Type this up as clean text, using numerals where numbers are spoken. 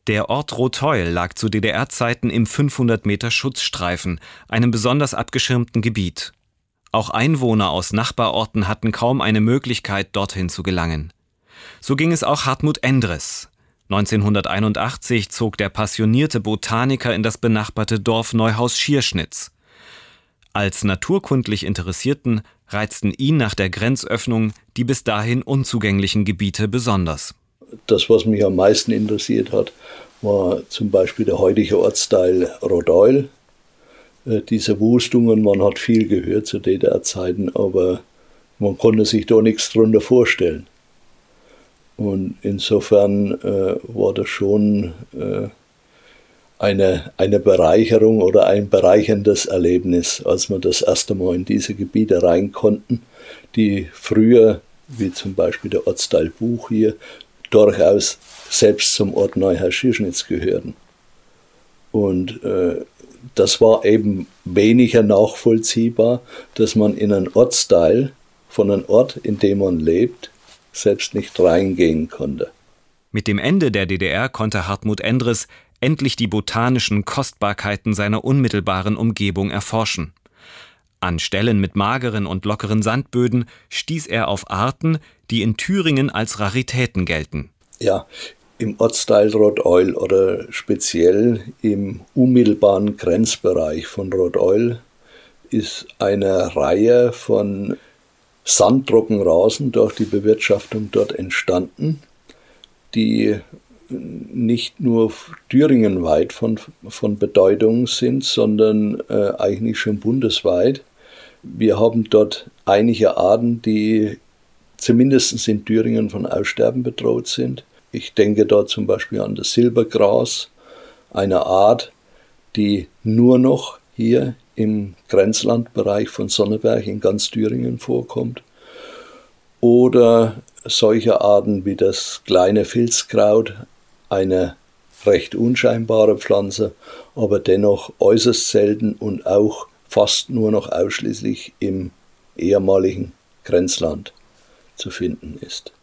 Der Ort Rotheuel lag zu DDR-Zeiten im 500-Meter-Schutzstreifen, einem besonders abgeschirmten Gebiet. Auch Einwohner aus Nachbarorten hatten kaum eine Möglichkeit, dorthin zu gelangen. So ging es auch Hartmut Endres. 1981 zog der passionierte Botaniker in das benachbarte Dorf Neuhaus-Schierschnitz. Als naturkundlich Interessierten reizten ihn nach der Grenzöffnung die bis dahin unzugänglichen Gebiete besonders. Das, was mich am meisten interessiert hat, war zum Beispiel der heutige Ortsteil Rotheuel. Diese Wustungen, man hat viel gehört zu DDR-Zeiten, aber man konnte sich da nichts drunter vorstellen. Und insofern war das schon eine Bereicherung oder ein bereicherndes Erlebnis, als wir das erste Mal in diese Gebiete rein konnten, die früher, wie zum Beispiel der Ortsteil Buch hier, durchaus selbst zum Ort Neuhaus-Schierschnitz gehörten. Und das war eben weniger nachvollziehbar, dass man in einen Ortsteil von einem Ort, in dem man lebt, selbst nicht reingehen konnte. Mit dem Ende der DDR konnte Hartmut Endres endlich die botanischen Kostbarkeiten seiner unmittelbaren Umgebung erforschen. An Stellen mit mageren und lockeren Sandböden stieß er auf Arten, die in Thüringen als Raritäten gelten. Ja, im Ortsteil Rotheuel oder speziell im unmittelbaren Grenzbereich von Rotheuel ist eine Reihe von Sandtrockenrasen durch die Bewirtschaftung dort entstanden, die nicht nur thüringenweit von Bedeutung sind, sondern eigentlich schon bundesweit. Wir haben dort einige Arten, die zumindest in Thüringen von Aussterben bedroht sind. Ich denke da zum Beispiel an das Silbergras, eine Art, die nur noch hier im Grenzlandbereich von Sonneberg in ganz Thüringen vorkommt. Oder solche Arten wie das kleine Filzkraut, eine recht unscheinbare Pflanze, aber dennoch äußerst selten und auch fast nur noch ausschließlich im ehemaligen Grenzland zu finden ist.